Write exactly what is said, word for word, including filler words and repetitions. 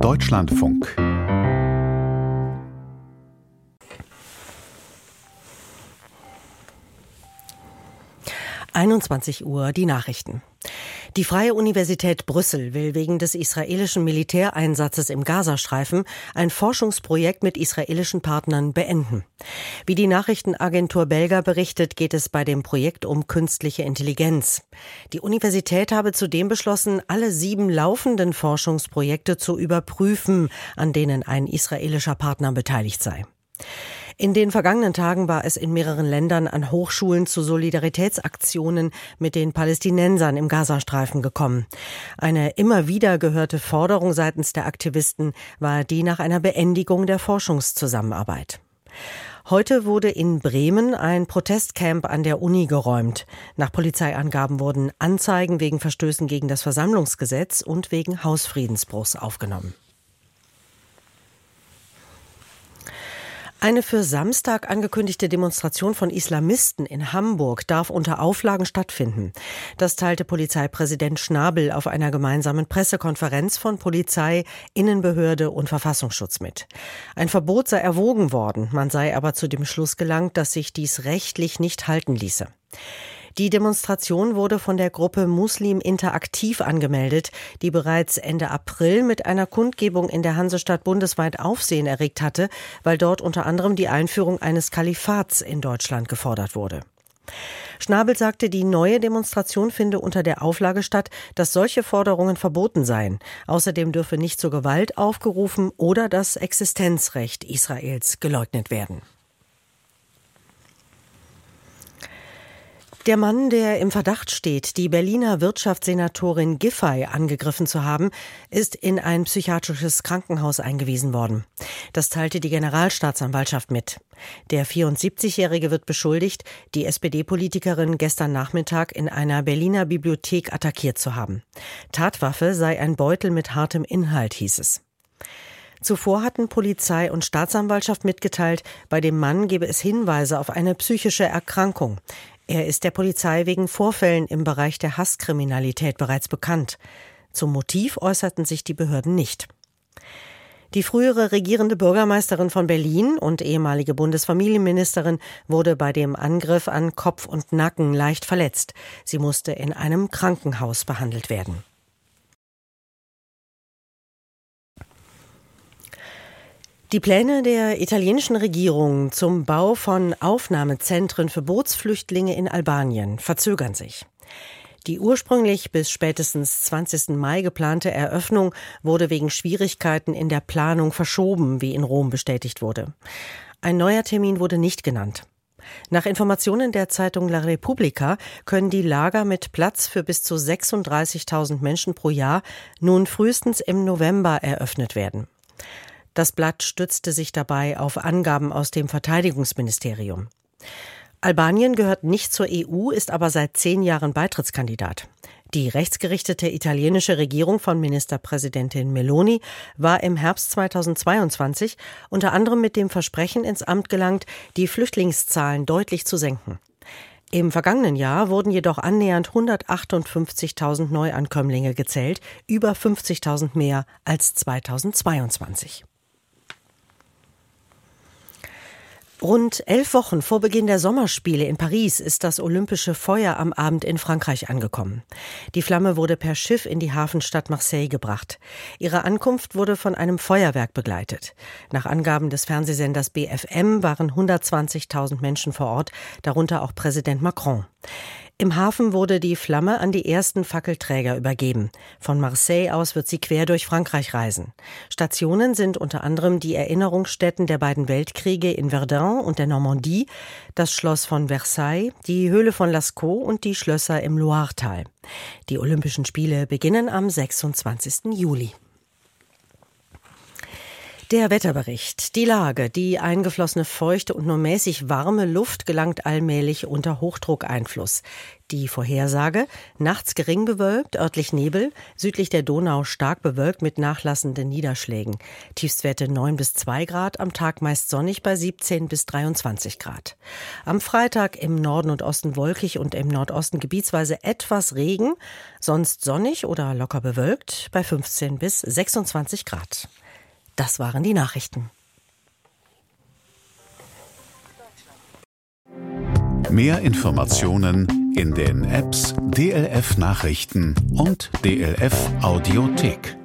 Deutschlandfunk. einundzwanzig Uhr, die Nachrichten. Die Freie Universität Brüssel will wegen des israelischen Militäreinsatzes im Gazastreifen ein Forschungsprojekt mit israelischen Partnern beenden. Wie die Nachrichtenagentur Belga berichtet, geht es bei dem Projekt um künstliche Intelligenz. Die Universität habe zudem beschlossen, alle sieben laufenden Forschungsprojekte zu überprüfen, an denen ein israelischer Partner beteiligt sei. In den vergangenen Tagen war es in mehreren Ländern an Hochschulen zu Solidaritätsaktionen mit den Palästinensern im Gazastreifen gekommen. Eine immer wieder gehörte Forderung seitens der Aktivisten war die nach einer Beendigung der Forschungszusammenarbeit. Heute wurde in Bremen ein Protestcamp an der Uni geräumt. Nach Polizeiangaben wurden Anzeigen wegen Verstößen gegen das Versammlungsgesetz und wegen Hausfriedensbruchs aufgenommen. Eine für Samstag angekündigte Demonstration von Islamisten in Hamburg darf unter Auflagen stattfinden. Das teilte Polizeipräsident Schnabel auf einer gemeinsamen Pressekonferenz von Polizei, Innenbehörde und Verfassungsschutz mit. Ein Verbot sei erwogen worden, man sei aber zu dem Schluss gelangt, dass sich dies rechtlich nicht halten ließe. Die Demonstration wurde von der Gruppe Muslim Interaktiv angemeldet, die bereits Ende April mit einer Kundgebung in der Hansestadt bundesweit Aufsehen erregt hatte, weil dort unter anderem die Einführung eines Kalifats in Deutschland gefordert wurde. Schnabel sagte, die neue Demonstration finde unter der Auflage statt, dass solche Forderungen verboten seien. Außerdem dürfe nicht zur Gewalt aufgerufen oder das Existenzrecht Israels geleugnet werden. Der Mann, der im Verdacht steht, die Berliner Wirtschaftssenatorin Giffey angegriffen zu haben, ist in ein psychiatrisches Krankenhaus eingewiesen worden. Das teilte die Generalstaatsanwaltschaft mit. Der vierundsiebzigjährige wird beschuldigt, die S P D-Politikerin gestern Nachmittag in einer Berliner Bibliothek attackiert zu haben. Tatwaffe sei ein Beutel mit hartem Inhalt, hieß es. Zuvor hatten Polizei und Staatsanwaltschaft mitgeteilt, bei dem Mann gebe es Hinweise auf eine psychische Erkrankung. Er ist der Polizei wegen Vorfällen im Bereich der Hasskriminalität bereits bekannt. Zum Motiv äußerten sich die Behörden nicht. Die frühere regierende Bürgermeisterin von Berlin und ehemalige Bundesfamilienministerin wurde bei dem Angriff an Kopf und Nacken leicht verletzt. Sie musste in einem Krankenhaus behandelt werden. Die Pläne der italienischen Regierung zum Bau von Aufnahmezentren für Bootsflüchtlinge in Albanien verzögern sich. Die ursprünglich bis spätestens zwanzigsten Mai geplante Eröffnung wurde wegen Schwierigkeiten in der Planung verschoben, wie in Rom bestätigt wurde. Ein neuer Termin wurde nicht genannt. Nach Informationen der Zeitung La Repubblica können die Lager mit Platz für bis zu sechsunddreißigtausend Menschen pro Jahr nun frühestens im November eröffnet werden. Das Blatt stützte sich dabei auf Angaben aus dem Verteidigungsministerium. Albanien gehört nicht zur E U, ist aber seit zehn Jahren Beitrittskandidat. Die rechtsgerichtete italienische Regierung von Ministerpräsidentin Meloni war im Herbst zweitausendzweiundzwanzig unter anderem mit dem Versprechen ins Amt gelangt, die Flüchtlingszahlen deutlich zu senken. Im vergangenen Jahr wurden jedoch annähernd hundertachtundfünfzigtausend Neuankömmlinge gezählt, über fünfzigtausend mehr als zweitausendzweiundzwanzig. Rund elf Wochen vor Beginn der Sommerspiele in Paris ist das olympische Feuer am Abend in Frankreich angekommen. Die Flamme wurde per Schiff in die Hafenstadt Marseille gebracht. Ihre Ankunft wurde von einem Feuerwerk begleitet. Nach Angaben des Fernsehsenders B F M waren hundertzwanzigtausend Menschen vor Ort, darunter auch Präsident Macron. Im Hafen wurde die Flamme an die ersten Fackelträger übergeben. Von Marseille aus wird sie quer durch Frankreich reisen. Stationen sind unter anderem die Erinnerungsstätten der beiden Weltkriege in Verdun und der Normandie, das Schloss von Versailles, die Höhle von Lascaux und die Schlösser im Loiretal. Die Olympischen Spiele beginnen am sechsundzwanzigsten Juli. Der Wetterbericht. Die Lage. Die eingeflossene feuchte und nur mäßig warme Luft gelangt allmählich unter Hochdruckeinfluss. Die Vorhersage. Nachts gering bewölkt, örtlich Nebel. Südlich der Donau stark bewölkt mit nachlassenden Niederschlägen. Tiefstwerte neun bis zwei Grad, am Tag meist sonnig bei siebzehn bis dreiundzwanzig Grad. Am Freitag im Norden und Osten wolkig und im Nordosten gebietsweise etwas Regen. Sonst sonnig oder locker bewölkt bei fünfzehn bis sechsundzwanzig Grad. Das waren die Nachrichten. Mehr Informationen in den Apps D L F Nachrichten und D L F Audiothek.